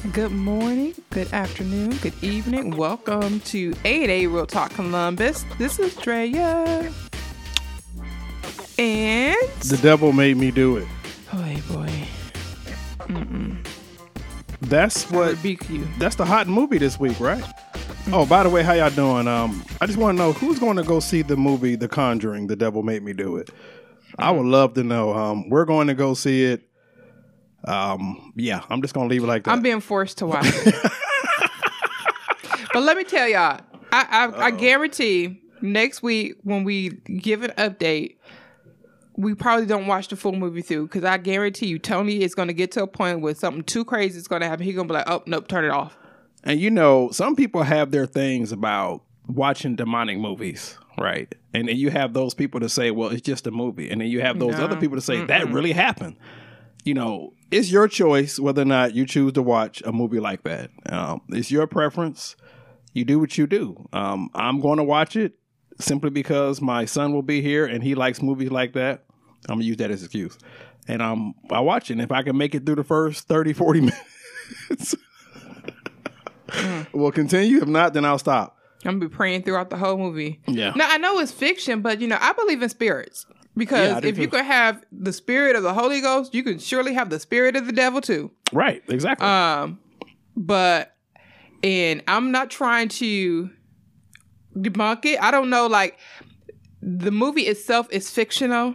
Good morning, good afternoon, good evening. Welcome to 8A Real Talk Columbus. This is Drea. And... The Devil Made Me Do It. Oh, hey, boy. That's what... rebuke you. That's the hot movie this week, right? Oh, by the way, how y'all doing? I just want to know, who's going to go see the movie The Conjuring, The Devil Made Me Do It? I would love to know. We're going to go see it. Yeah, I'm just going to leave it like that. I'm being forced to watch it. But let me tell y'all, I guarantee next week when we give an update, we probably don't watch the full movie through, because I guarantee you Tony is going to get to a point where something too crazy is going to happen. He's going to be like, oh, nope, turn it off. And you know, some people have their things about watching demonic movies, right? And then you have those people to say, well, it's just a movie. And then you have those other people to say, that really happened. You know, it's your choice whether or not you choose to watch a movie like that. It's your preference. You do what you do. I'm going to watch it simply because my son will be here and he likes movies like that. I'm going to use that as an excuse. And I watch it. And if I can make it through the first 30, 40 minutes, we'll continue. If not, then I'll stop. I'm going to be praying throughout the whole movie. Yeah. Now, I know it's fiction, but, you know, I believe in spirits. Because if you can have the spirit of the Holy Ghost, you can surely have the spirit of the devil too. Right, exactly. And I'm not trying to debunk it. I don't know, like, the movie itself is fictional,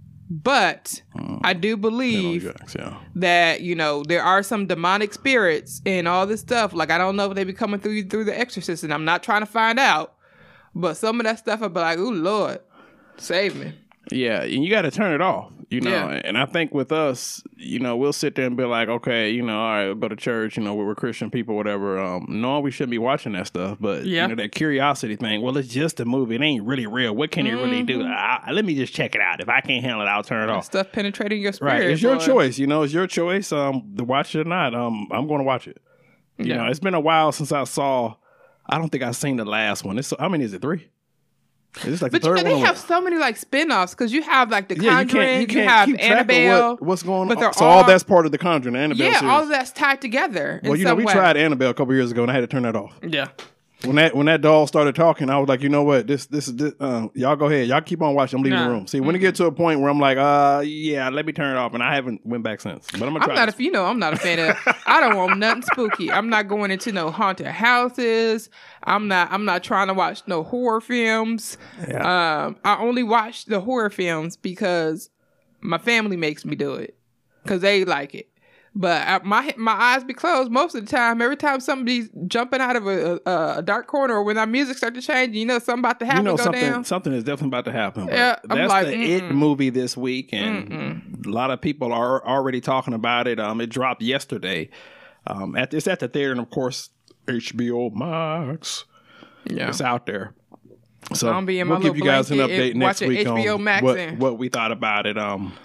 but I do believe that, you know, there are some demonic spirits and all this stuff. Like, I don't know if they be coming through The Exorcist, and I'm not trying to find out. But some of that stuff, I'll be like, ooh, Lord, save me. Yeah, and you got to turn it off, you know. Yeah. And I think with us, you know, we'll sit there and be like, okay, you know, all right, we'll go to church, you know, we're Christian people, whatever. No, we shouldn't be watching that stuff. But, you know, that curiosity thing, well, it's just a movie. It ain't really real. What can it really do? Let me just check it out. If I can't handle it, I'll turn it off. Stuff penetrating your spirit. Right, it's your choice, you know. It's your choice to watch it or not. I'm going to watch it. You know, it's been a while since I saw, I don't think I've seen the last one. How many is it, 3? It's like but the third they have so many like spin-offs, because you have like The Conjuring, you have Annabelle. What's going on? So all that's part of The Conjuring, Annabelle series. All of that's tied together. Well, you know, we tried Annabelle a couple years ago and I had to turn that off. Yeah. When that doll started talking, I was like, you know what? This y'all go ahead. Y'all keep on watching. I'm leaving the room. See, when it get to a point where I'm like, yeah, let me turn it off, and I haven't went back since. But I'm gonna try. I'm not a fan of. I don't want nothing spooky. I'm not going into no haunted houses. I'm not trying to watch no horror films. Yeah. I only watch the horror films because my family makes me do it, because they like it. But my eyes be closed most of the time. Every time somebody's jumping out of a dark corner, or when our music starts to change, you know something about to happen. You know, something is definitely about to happen. Yeah, that's like, the It movie this week, and a lot of people are already talking about it. It dropped yesterday. It's at the theater, and of course, HBO Max. Yeah, it's out there. So we'll give you guys an update next week on what we thought about it.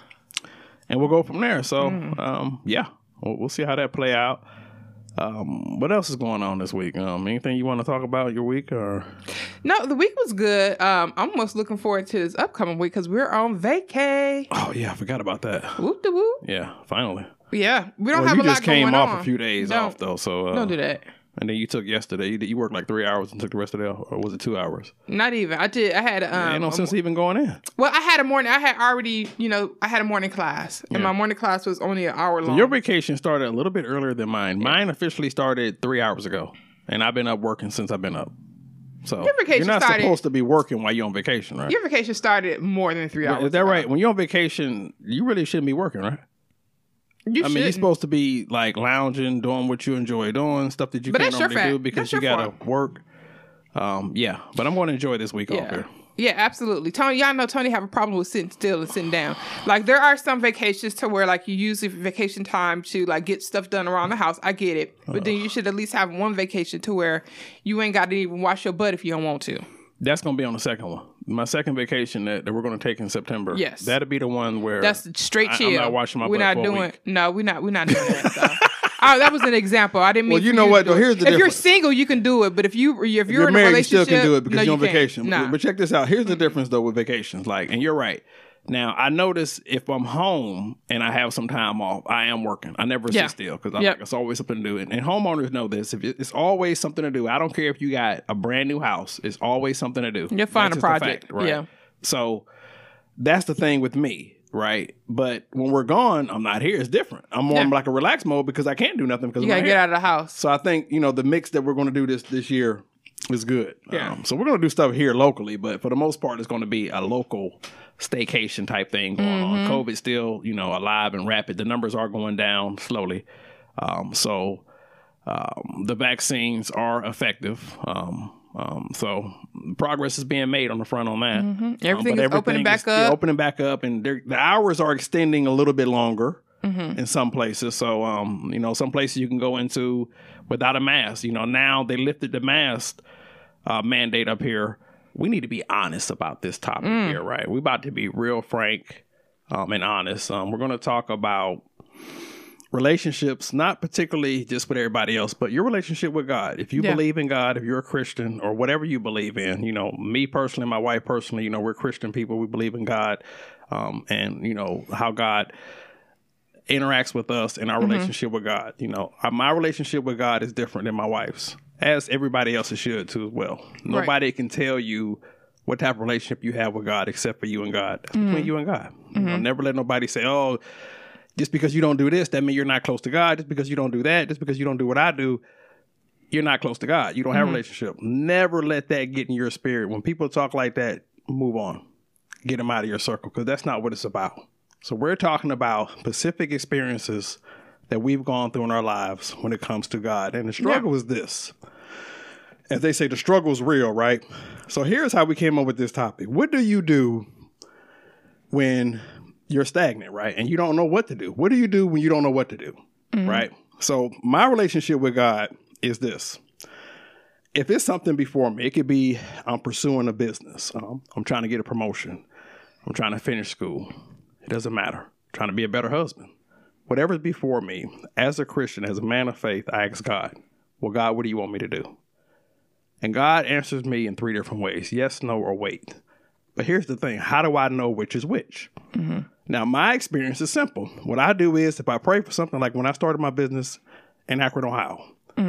And we'll go from there. So, yeah, we'll see how that play out. What else is going on this week? Anything you want to talk about your week? Or no, the week was good. I'm almost looking forward to this upcoming week because we're on vacay. Oh yeah, I forgot about that. Whoop de whoop. Yeah, finally. Yeah, we don't have a lot going on. You just came off a few days off though, so don't do that. And then you took yesterday. You worked like 3 hours and took the rest of the day, or was it 2 hours? Not even. I did. I had ain't no sense even going in. Well, I had a morning. I had already, I had a morning class, and my morning class was only an hour long. So your vacation started a little bit earlier than mine. Yeah. Mine officially started 3 hours ago, and I've been up working since I've been up. So you're not supposed to be working while you're on vacation, right? Your vacation started more than 3 hours. Is that right? When you're on vacation, you really shouldn't be working, right? You're supposed to be like lounging, doing what you enjoy doing, stuff that you can't normally do because you gotta work. Yeah, but I'm going to enjoy this week off here. Yeah, absolutely. Tony, y'all know Tony have a problem with sitting still and sitting down. Like, there are some vacations to where, like, you use the vacation time to, like, get stuff done around the house. I get it. But then you should at least have one vacation to where you ain't got to even wash your butt if you don't want to. That's going to be on the second one. My second vacation that we're going to take in September. Yes. That'll be the one where... That's straight chill. I'm not washing my butt for a week. No, we're not doing that stuff. That was an example. I didn't mean. Well, you know what? Though, here's the difference. If you're single, you can do it. But if you're in married, a relationship, you still can do it because you're on vacation. Nah. But check this out. Here's the difference, though, with vacations. Like, and you're right. Now, I notice if I'm home and I have some time off, I am working. I never sit still because it's always something to do. And homeowners know this. If it's always something to do. I don't care if you got a brand new house. It's always something to do. You'll find a project. Fact, right? Yeah. So that's the thing with me, right? But when we're gone, I'm not here. It's different. I'm more like a relaxed mode because I can't do nothing because you got to get out of the house. So I think, the mix that we're going to do this year is good. Yeah. So we're going to do stuff here locally, but for the most part, it's going to be a local staycation type thing going on. COVID's still, alive and rapid. The numbers are going down slowly. So the vaccines are effective. So progress is being made on the front on that. Everything is opening back up. Opening back up, and the hours are extending a little bit longer in some places. So, some places you can go into without a mask. Now they lifted the mask mandate up here. We need to be honest about this topic here, right? We're about to be real frank and honest. We're going to talk about relationships, not particularly just with everybody else, but your relationship with God. If you believe in God, if you're a Christian or whatever you believe in, me personally, my wife personally, we're Christian people. We believe in God and, how God interacts with us in our relationship with God. My relationship with God is different than my wife's, as everybody else's should too as well. Nobody can tell you what type of relationship you have with God except for you and God. That's between you and God. Never let nobody say, oh, just because you don't do this, that means you're not close to God. Just because you don't do that, just because you don't do what I do, you're not close to God. You don't have a relationship. Never let that get in your spirit. When people talk like that, move on. Get them out of your circle because that's not what it's about. So we're talking about specific experiences that we've gone through in our lives when it comes to God. And the struggle is this. As they say, the struggle is real, right? So here's how we came up with this topic. What do you do when you're stagnant, right? And you don't know what to do? What do you do when you don't know what to do, right? So my relationship with God is this. If it's something before me, it could be I'm pursuing a business. I'm trying to get a promotion. I'm trying to finish school. It doesn't matter. I'm trying to be a better husband. Whatever's before me, as a Christian, as a man of faith, I ask God, well, God, what do you want me to do? And God answers me in 3 different ways. Yes, no, or wait. But here's the thing. How do I know which is which? Now, my experience is simple. What I do is if I pray for something, like when I started my business in Akron, Ohio,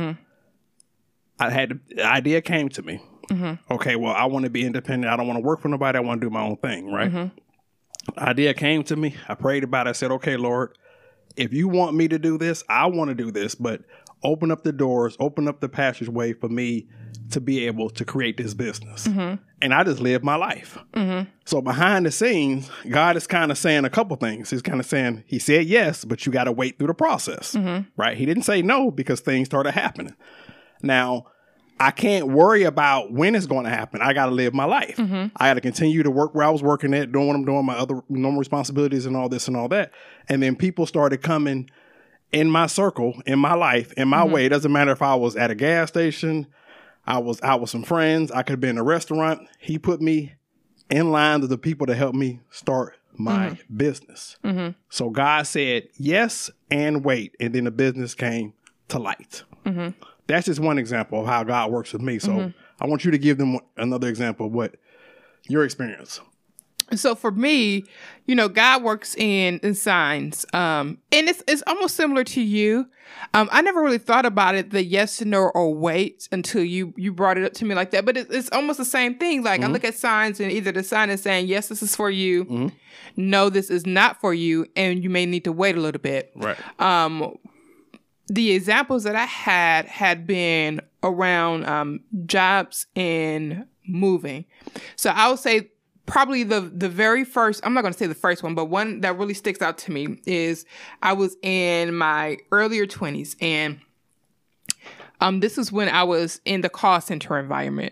the idea came to me. Okay, well, I want to be independent. I don't want to work for nobody. I want to do my own thing, right? The idea came to me. I prayed about it. I said, okay, Lord, if you want me to do this, I want to do this, but open up the doors, open up the passageway for me to be able to create this business. And I just live my life. So behind the scenes, God is kind of saying a couple things. He's kind of saying, he said yes, but you got to wait through the process, right? He didn't say no because things started happening. Now, I can't worry about when it's going to happen. I got to live my life. I got to continue to work where I was working at, doing what I'm doing, my other normal responsibilities and all this and all that. And then people started coming in my circle, in my life, in my way. It doesn't matter if I was at a gas station, I was out with some friends, I could have been in a restaurant. He put me in line to the people to help me start my business. So God said yes and wait. And then the business came to light. That's just one example of how God works with me. So I want you to give them another example of what your experience. So for me, God works in signs. And it's almost similar to you. I never really thought about it, the yes, no, or wait until you brought it up to me like that. But it's almost the same thing. Like I look at signs and either the sign is saying, yes, this is for you. No, this is not for you. And you may need to wait a little bit. Right. The examples that I had been around jobs and moving. So I would say probably the very first, I'm not going to say the first one, but one that really sticks out to me is I was in my earlier 20s. And this is when I was in the call center environment.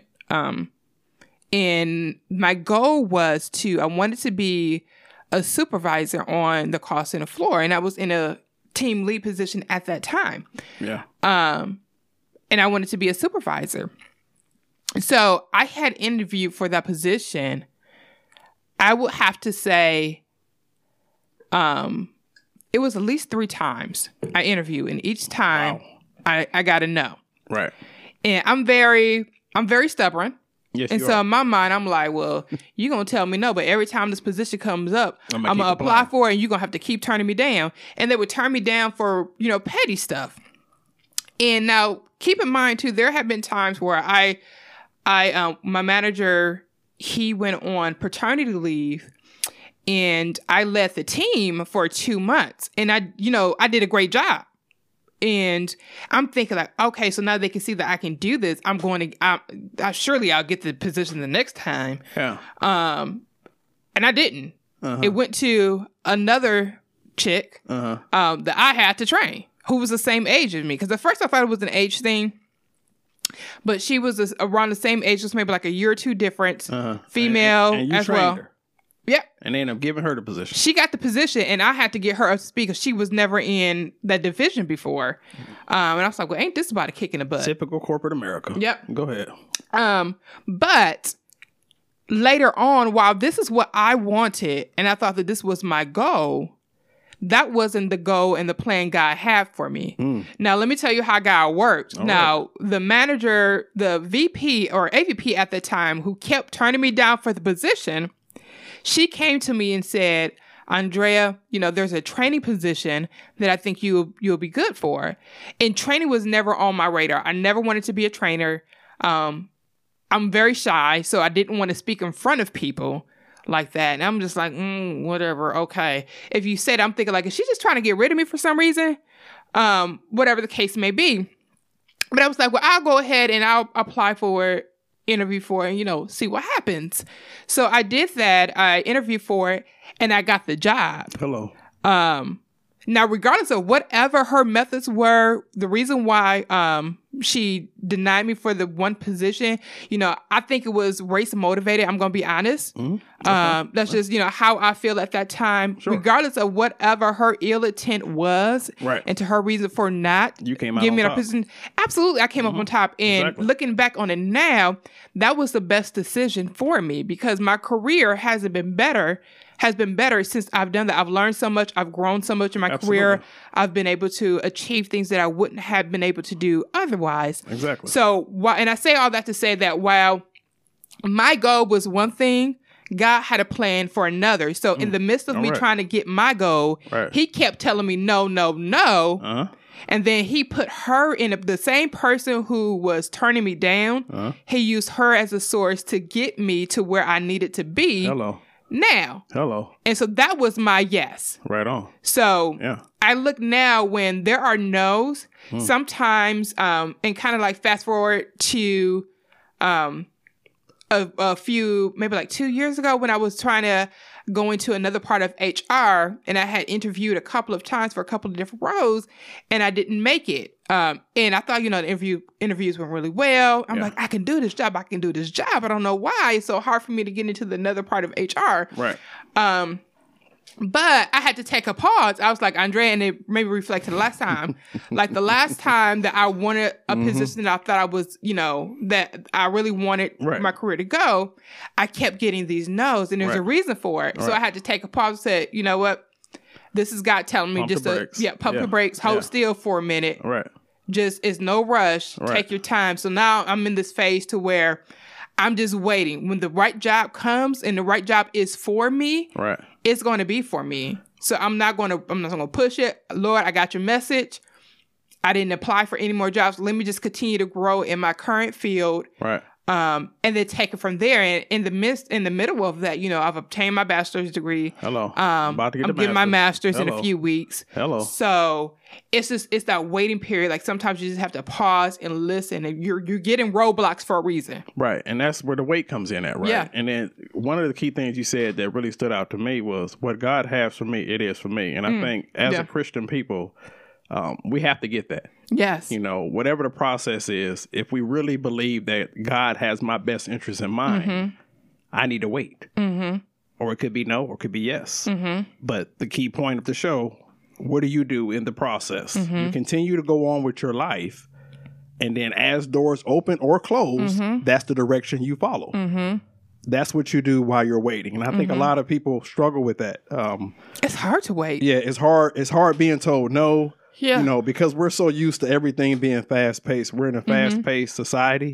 And my goal was I wanted to be a supervisor on the call center floor. And I was in a team lead position at that time. Yeah. And I wanted to be a supervisor. So I had interviewed for that position. I would have to say, it was at least 3 times I interviewed, and each time I got a no. Right. And I'm very stubborn. Yes, and you so are. in my mind, I'm like, well, you're going to tell me no, but every time this position comes up, I'm going to keep apply applying. for it, and you're going to have to keep turning me down. And they would turn me down for, petty stuff. And now, keep in mind, too, there have been times where my manager, he went on paternity leave, and I led the team for 2 months. And I did a great job. And I'm thinking like, okay, so now they can see that I can do this. Surely I'll get the position the next time. Yeah. And I didn't. It went to another chick that I had to train, who was the same age as me. Because at first I thought it was an age thing. But she was around the same age, just maybe like a year or two difference. Female and you as trained well. her. Yep. And they ended up giving her the position. She got the position, and I had to get her up to speed because she was never in that division before. And I was like, well, ain't this about a kick in the butt? Typical corporate America. Yep. Go ahead. But later on, while this is what I wanted, and I thought that this was my goal, that wasn't the goal and the plan God had for me. Now, let me tell you how God worked. Now, the manager, the VP or AVP at the time, who kept turning me down for the position, she came to me and said, Andrea, there's a training position that I think you'll be good for. And training was never on my radar. I never wanted to be a trainer. I'm very shy, so I didn't want to speak in front of people like that. And I'm just like, whatever, okay. If you said, I'm thinking like, is she just trying to get rid of me for some reason? Whatever the case may be. But I was like, well, I'll go ahead and I'll apply for it. Interview for it, see what happens. So I did that. I interviewed for it, and I got the job. Hello. Now, regardless of whatever her methods were, the reason why she denied me for the one position, I think it was race motivated. I'm going to be honest. That's just, how I feel at that time. Sure. Regardless of whatever her ill intent was, right, and to her reason for not giving me a position. Absolutely, I came up on top. And looking back on it now, that was the best decision for me because my career has been better since I've done that. I've learned so much. I've grown so much in my career. I've been able to achieve things that I wouldn't have been able to do otherwise. Exactly. So, and I say all that to say that while my goal was one thing, God had a plan for another. So in the midst of me trying to get my goal, he kept telling me, no, no, no. And then he put her in the same person who was turning me down. He used her as a source to get me to where I needed to be. Hello. Now. Hello. And so that was my yes. Right on. So I look now when there are no's, sometimes, and kind of like fast forward to a few, maybe like 2 years ago when I was trying to go into another part of HR, and I had interviewed a couple of times for a couple of different roles, and I didn't make it. And I thought, the interviews went really well. I'm like, I can do this job. I don't know why it's so hard for me to get into another part of HR. Right. But I had to take a pause. I was like, Andrea, and it maybe reflected the last time. Like the last time that I wanted a position that I thought I was, that I really wanted my career to go, I kept getting these no's, and there's a reason for it. So I had to take a pause and say, you know what? This is God telling me pump the brakes, hold still for a minute. Right. Just, it's no rush. Take your time. So now I'm in this phase to where I'm just waiting. When the right job comes and the right job is for me, it's going to be for me. So I'm not going to push it. Lord, I got your message. I didn't apply for any more jobs. Let me just continue to grow in my current field. Right. And then take it from there. And in the middle of that, I've obtained my bachelor's degree. Hello. About to get I'm getting my master's in a few weeks. Hello. So it's that waiting period. Like sometimes you just have to pause and listen, and you're getting roadblocks for a reason. Right. And that's where the wait comes in at, right? Yeah. And then one of the key things you said that really stood out to me was what God has for me, it is for me. And I think as a Christian people, we have to get that. Yes. Whatever the process is, if we really believe that God has my best interest in mind, I need to wait. Or it could be no, or it could be yes. But the key point of the show, what do you do in the process? You continue to go on with your life, and then as doors open or close, that's the direction you follow. That's what you do while you're waiting. And I think a lot of people struggle with that. It's hard to wait. Yeah, it's hard. It's hard being told no. Yeah. Because we're so used to everything being fast paced. We're in a fast paced society.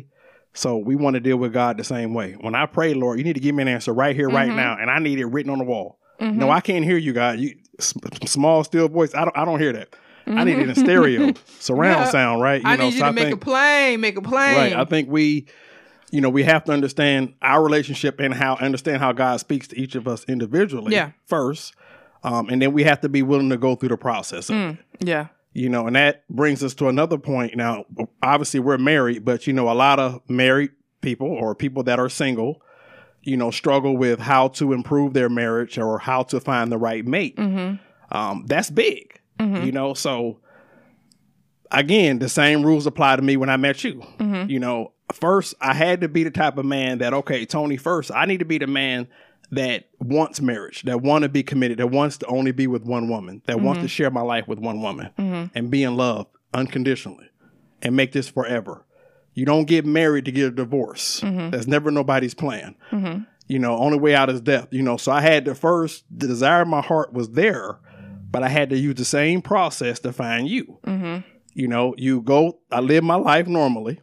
So we want to deal with God the same way. When I pray, Lord, you need to give me an answer right here, right now, and I need it written on the wall. No, I can't hear you, God. You small, still voice. I don't hear that. I need it in stereo, surround sound, right? I need you to make it plain. Right. I think we have to understand our relationship and understand how God speaks to each of us individually first. And then we have to be willing to go through the process of it. Yeah. And that brings us to another point. Now, obviously we're married, but a lot of married people or people that are single, struggle with how to improve their marriage or how to find the right mate. That's big, so again, the same rules apply to me when I met you. First I had to be the type of man that, okay, Tony, first I need to be the man that wants marriage, that want to be committed, that wants to only be with one woman, that wants to share my life with one woman and be in love unconditionally and make this forever. You don't get married to get a divorce. That's never nobody's plan. Only way out is death. So I had to first, the desire of my heart was there, but I had to use the same process to find you. I live my life normally.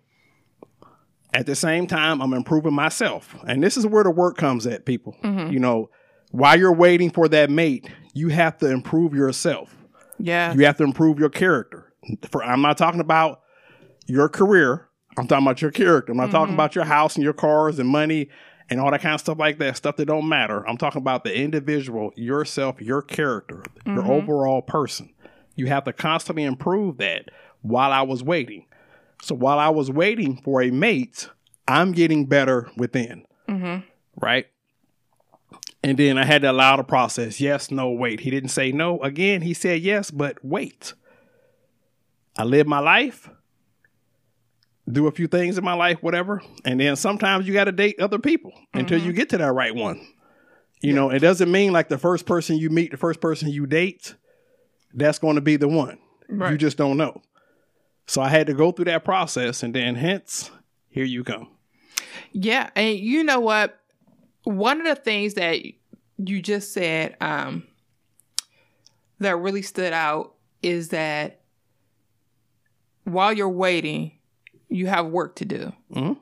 At the same time, I'm improving myself. And this is where the work comes at, people. While you're waiting for that mate, you have to improve yourself. Yeah. You have to improve your character. I'm not talking about your career. I'm talking about your character. I'm not talking about your house and your cars and money and all that kind of stuff like that, stuff that don't matter. I'm talking about the individual, yourself, your character, your overall person. You have to constantly improve that while I was waiting. So while I was waiting for a mate, I'm getting better within, right? And then I had to allow the process. Yes, no, wait. He didn't say no. Again, he said yes, but wait. I live my life, do a few things in my life, whatever. And then sometimes you got to date other people until you get to that right one. It doesn't mean like the first person you meet, the first person you date, that's going to be the one. Right. You just don't know. So I had to go through that process, and then hence, here you come. Yeah. And you know what? One of the things that you just said that really stood out is that while you're waiting, you have work to do.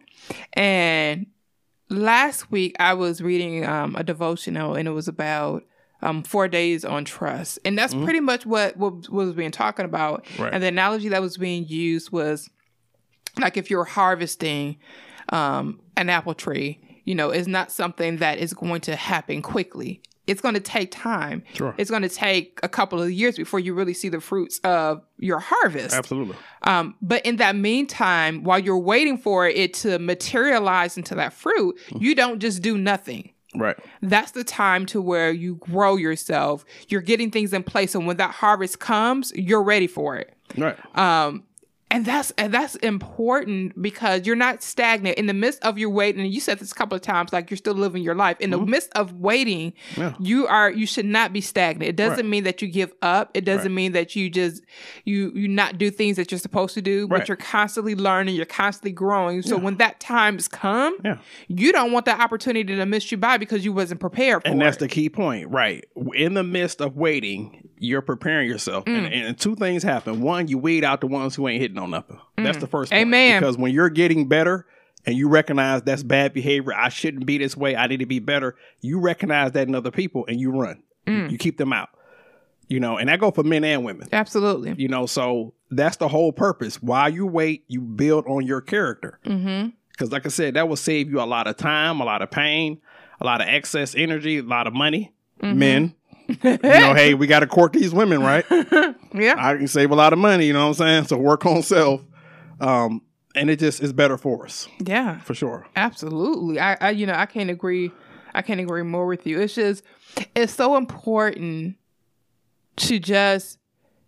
And last week, I was reading a devotional, and it was about 4 days on trust. And that's pretty much what was being talking about. Right. And the analogy that was being used was like if you're harvesting an apple tree, it's not something that is going to happen quickly. It's going to take time. Sure. It's going to take a couple of years before you really see the fruits of your harvest. Absolutely. But in that meantime, while you're waiting for it to materialize into that fruit, you don't just do nothing. Right. That's the time to where you grow yourself. You're getting things in place. And when that harvest comes, you're ready for it. Right. And that's important because you're not stagnant in the midst of your waiting. And you said this a couple of times, like you're still living your life in the midst of waiting. Yeah. You should not be stagnant. It doesn't mean that you give up. It doesn't mean that you just you not do things that you're supposed to do. But you're constantly learning. You're constantly growing. So when that time's come, you don't want that opportunity to miss you by because you wasn't prepared for it. And that's the key point, right? In the midst of waiting, you're preparing yourself. And two things happen. One, you weed out the ones who ain't hitting on nothing. That's the first point. Amen. Because when you're getting better and you recognize that's bad behavior, I shouldn't be this way, I need to be better, you recognize that in other people and you run. You keep them out. And that go for men and women. Absolutely. So that's the whole purpose. While you wait, you build on your character. Because like I said, that will save you a lot of time, a lot of pain, a lot of excess energy, a lot of money. Men. Hey, we got to court these women, right? Yeah. I can save a lot of money, you know what I'm saying? So work on self. And it just is better for us. Yeah. For sure. Absolutely. I can't agree more with you. It's so important to just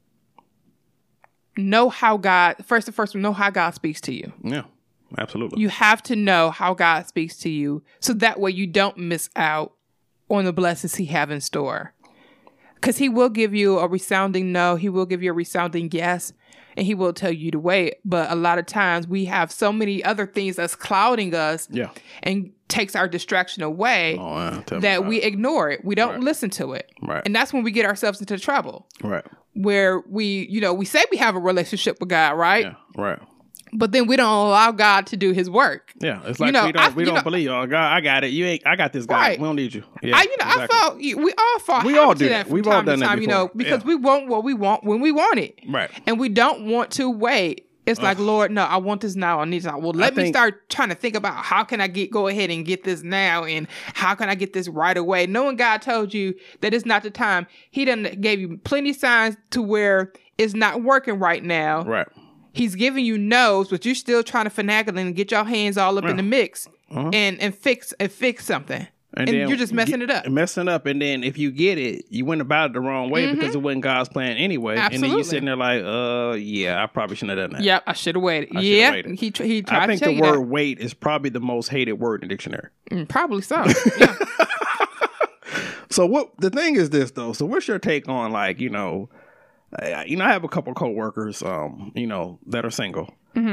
know how God speaks to you. Yeah. Absolutely. You have to know how God speaks to you so that way you don't miss out on the blessings he have in store. Because he will give you a resounding no. He will give you a resounding yes. And he will tell you to wait. But a lot of times we have so many other things that's clouding us and takes our distraction away that we ignore it. We don't listen to it. Right. And that's when we get ourselves into trouble. Right. Where we say we have a relationship with God, right? Yeah. Right. But then we don't allow God to do his work. Yeah, it's like we don't believe. Oh, God, I got it. I got this guy. Right. We don't need you. Yeah, I felt we all fall. We all do that. We've all done that before. Because we want what we want when we want it. Right. And we don't want to wait. It's like, Lord, no, I want this now. I need this now. Well, let me start trying to think about how can I go ahead and get this now, and how can I get this right away? Knowing God told you that it's not the time. He done gave you plenty of signs to where it's not working right now. Right. He's giving you no's, but you're still trying to finagle and get your hands all up in the mix and fix something. And you're just messing it up. And then if you get it, you went about it the wrong way because it wasn't God's plan anyway. Absolutely. And then you're sitting there like, yeah, I probably shouldn't have done that. Yep, I should have waited. Yeah, he tried. I think the word "wait" is probably the most hated word in the dictionary. Probably so. Yeah. So what the thing is this though? So what's your take on I have a couple of coworkers, that are single,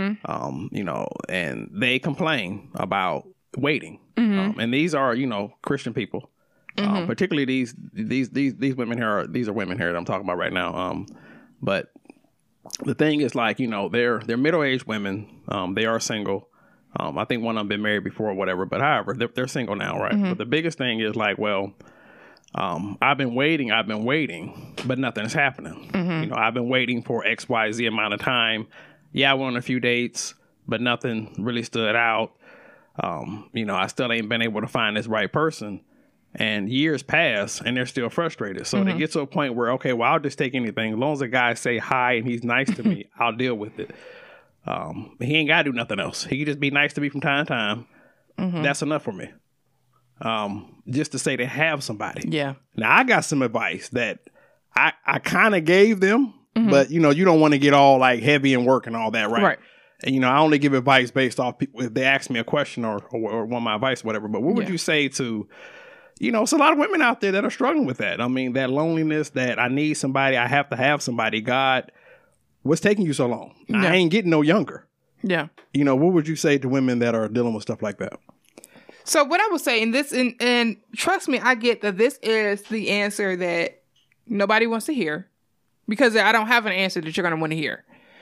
and they complain about waiting. And these are, Christian people, particularly these women here. These are women here that I'm talking about right now. But the thing is they're middle-aged women. They are single. I think one of them been married before or whatever, but however, they're single now. Right. But the biggest thing is I've been waiting, but nothing's happening. I've been waiting for XYZ amount of time. Yeah, I went on a few dates, but nothing really stood out. I still ain't been able to find this right person. And years pass, and they're still frustrated. So they get to a point where, okay, well, I'll just take anything. As long as the guy say hi and he's nice to me, I'll deal with it. He ain't got to do nothing else. He can just be nice to me from time to time. That's enough for me. Just to say they have somebody. Yeah. Now I got some advice that I kind of gave them, but you don't want to get all like heavy and work and all that, right? Right. And I only give advice based off people if they ask me a question or want my advice, or whatever. But what would you say to, it's a lot of women out there that are struggling with that. I mean, that loneliness, that I need somebody, I have to have somebody. God, what's taking you so long? Yeah. I ain't getting no younger. Yeah. What would you say to women that are dealing with stuff like that? So what I would say in this, and trust me, I get that this is the answer that nobody wants to hear, because I don't have an answer that you're going to want to hear.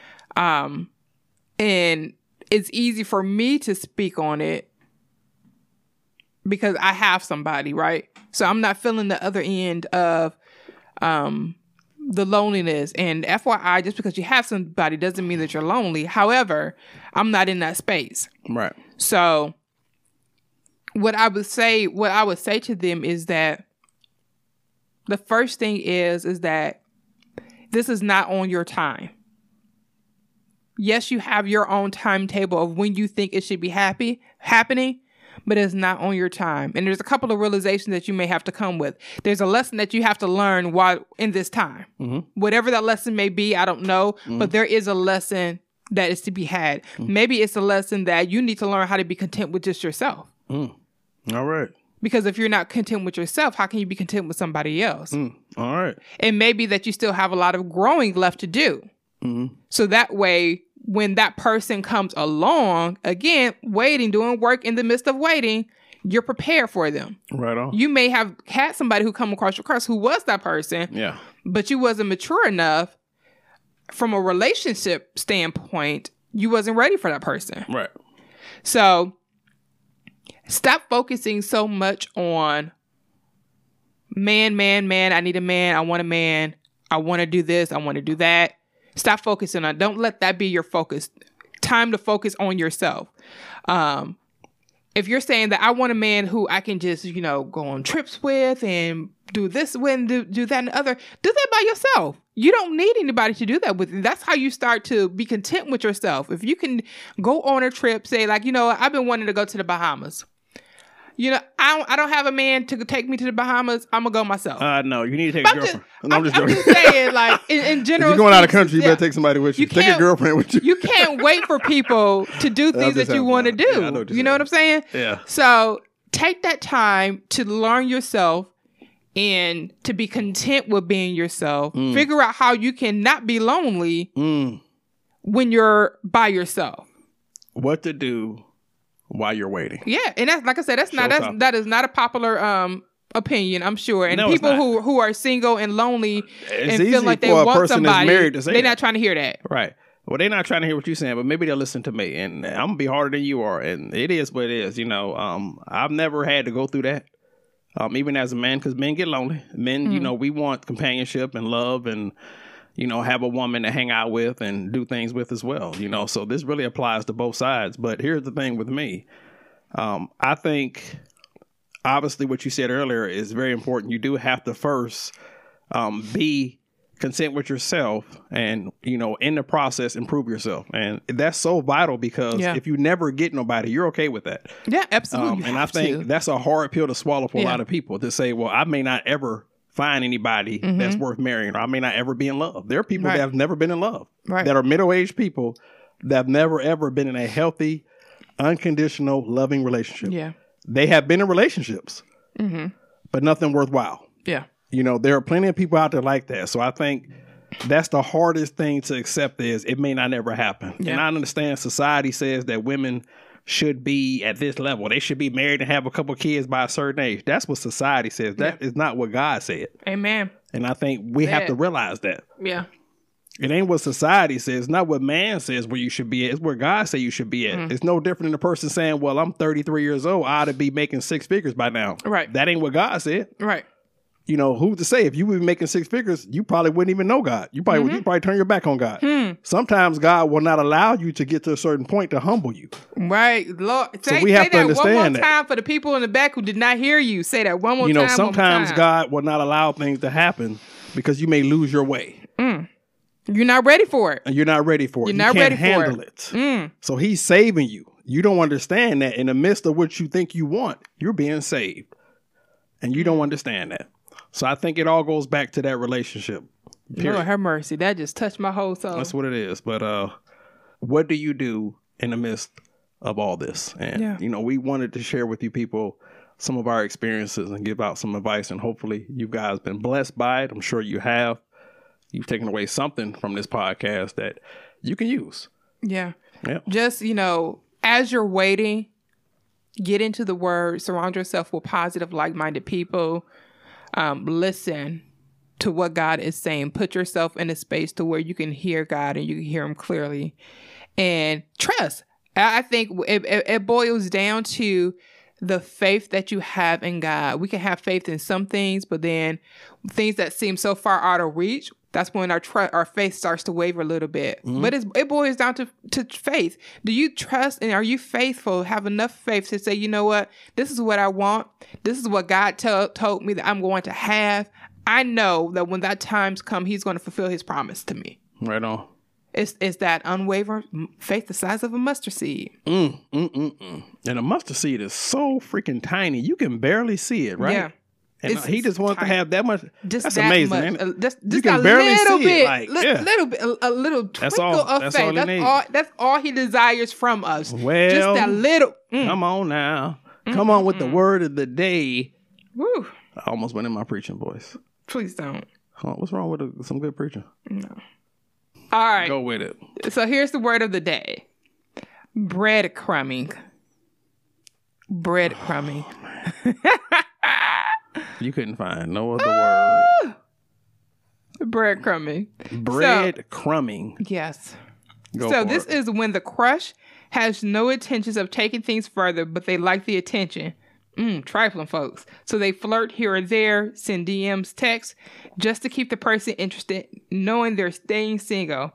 And it's easy for me to speak on it because I have somebody, right? So I'm not feeling the other end of the loneliness. And FYI, just because you have somebody doesn't mean that you're lonely. However, I'm not in that space. Right. So what I would say to them is that the first thing is that this is not on your time. Yes, you have your own timetable of when you think it should be happening, but it's not on your time. And there's a couple of realizations that you may have to come with. There's a lesson that you have to learn while in this time. Whatever that lesson may be, I don't know, but there is a lesson that is to be had. Maybe it's a lesson that you need to learn how to be content with just yourself. All right. Because if you're not content with yourself, how can you be content with somebody else? All right. It may be that you still have a lot of growing left to do. So that way, when that person comes along, again, doing work in the midst of waiting, you're prepared for them. Right on. You may have had somebody who come across your course who was that person, but you wasn't mature enough from a relationship standpoint. You wasn't ready for that person. Right. So stop focusing so much on man. I need a man. I want a man. I want to do this. I want to do that. Stop focusing on. Don't let that be your focus. Time to focus on yourself. If you're saying that I want a man who I can just, go on trips with and do this with, do that and the other, do that by yourself. You don't need anybody to do that with you. That's how you start to be content with yourself. If you can go on a trip, say I've been wanting to go to the Bahamas. I don't have a man to take me to the Bahamas. I'm going to go myself. No, you need to take a girlfriend. I'm just saying, in general. If you're going out of the country, you better take somebody with you. Take a girlfriend with you. You can't wait for people to do things that you want to do. Yeah, you know what I'm saying? Yeah. So take that time to learn yourself and to be content with being yourself. Figure out how you can not be lonely when you're by yourself. What to do while you're waiting. Yeah, and that's like I said, that is not a popular opinion, I'm sure. And people who are single and lonely and feel like they want somebody, they're not trying to hear that. Right. Well, they're not trying to hear what you're saying, but maybe they'll listen to me. And I'm going to be harder than you are. And it is what it is. You know, I've never had to go through that. Even as a man, because men get lonely. Men, you know, we want companionship and love and, you know, have a woman to hang out with and do things with as well. You know, so this really applies to both sides. But here's the thing with me. I think, obviously, what you said earlier is very important. You do have to first be content with yourself and, you know, in the process, improve yourself. And that's so vital because if you never get nobody, you're okay with that. Yeah, absolutely. And I think that's a hard pill to swallow for a lot of people to say, well, I may not ever find anybody that's worth marrying, or I may not ever be in love. There are people that have never been in love, that are middle-aged people that have never, ever been in a healthy, unconditional, loving relationship. Yeah. They have been in relationships, but nothing worthwhile. Yeah. You know, there are plenty of people out there like that. So I think that's the hardest thing to accept is it may not ever happen. Yeah. And I understand society says that women should be at this level. They should be married and have a couple kids by a certain age. That's what society says. That is not what God said. Amen. And I think we have to realize that. Yeah. It ain't what society says, not what man says where you should be at. It's where God says you should be at. It's no different than a person saying, well, I'm 33 years old. I ought to be making 6 figures by now. Right. That ain't what God said. Right. You know, who to say? If you were making 6 figures, you probably wouldn't even know God. You probably turn your back on God. Sometimes God will not allow you to get to a certain point to humble you. Right. Lord, so we have to understand one more time for the people in the back who did not hear you. Say that one more time. You know, sometimes God will not allow things to happen because you may lose your way. You're not ready for it. And you're not ready for it. You're not ready for it. You can't handle it. So he's saving you. You don't understand that in the midst of what you think you want, you're being saved. And you don't understand that. So I think it all goes back to that relationship. Period. Lord have mercy. That just touched my whole soul. That's what it is. But what do you do in the midst of all this? And, you know, we wanted to share with you people some of our experiences and give out some advice. And hopefully you guys been blessed by it. I'm sure you have. You've taken away something from this podcast that you can use. Yeah. Just, you know, as you're waiting, get into the word, surround yourself with positive, like-minded people. Listen to what God is saying. Put yourself in a space to where you can hear God and you can hear him clearly. And trust. I think it boils down to the faith that you have in God. We can have faith in some things, but then things that seem so far out of reach, that's when our faith starts to waver a little bit. But it boils down to faith. Do you trust and are you faithful? Have enough faith to say, you know what? This is what I want. This is what God told me that I'm going to have. I know that when that time's come, he's going to fulfill his promise to me. Right on. It's that unwavering faith the size of a mustard seed. And a mustard seed is so freaking tiny. You can barely see it, right? Yeah. And he just wants to have that much. That's that amazing. Just you can barely see it. Like, little bit, a little twinkle of faith. That's all he desires from us. Well, just that little. Come on now. Come on with the word of the day. Woo. I almost went in my preaching voice. Please don't. What's wrong with some good preaching? No. All right. Go with it. So here's the word of the day. Breadcrumbing. Breadcrumbing. You couldn't find no other word. Breadcrumbing. Breadcrumbing. Yes. This is when the crush has no intentions of taking things further, but they like the attention. Trifling folks. So they flirt here or there, send DMs, texts, just to keep the person interested, knowing they're staying single.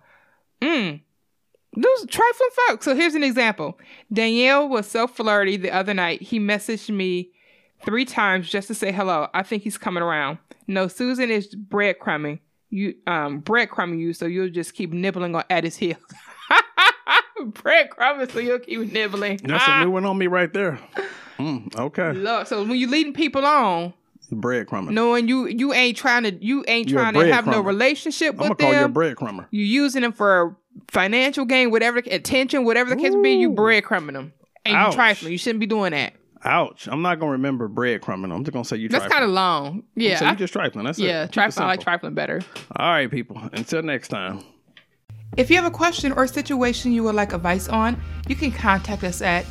Those trifling folks. So here's an example. Danielle was so flirty the other night. He messaged me 3 times just to say hello. I think he's coming around. No, Susan is breadcrumbing you, so you'll just keep nibbling at his heels. Breadcrumbing, so you'll keep nibbling. That's a new one on me right there. Okay. Look, so when you're leading people on, breadcrumbing, knowing you ain't trying to have no relationship with them. I'm gonna call you a breadcrumber. You using them for financial gain, whatever attention, whatever the case may be. You breadcrumbing them, and you trifling. You shouldn't be doing that. Ouch! I'm not gonna remember breadcrumbing. I'm just gonna say you. That's kind of long. Yeah. So you just trifling. That's it. Yeah, trifling. I like trifling better. All right, people. Until next time. If you have a question or situation you would like advice on, you can contact us at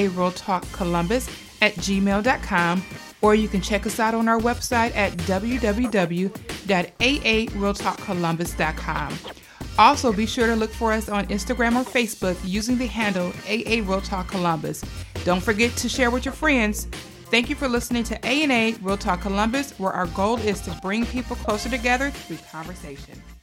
aarealtalkcolumbus@gmail.com, or you can check us out on our website at www.aarealtalkcolumbus.com. Also, be sure to look for us on Instagram or Facebook using the handle AA Real Talk Columbus. Don't forget to share with your friends. Thank you for listening to A&A Real Talk Columbus, where our goal is to bring people closer together through conversation.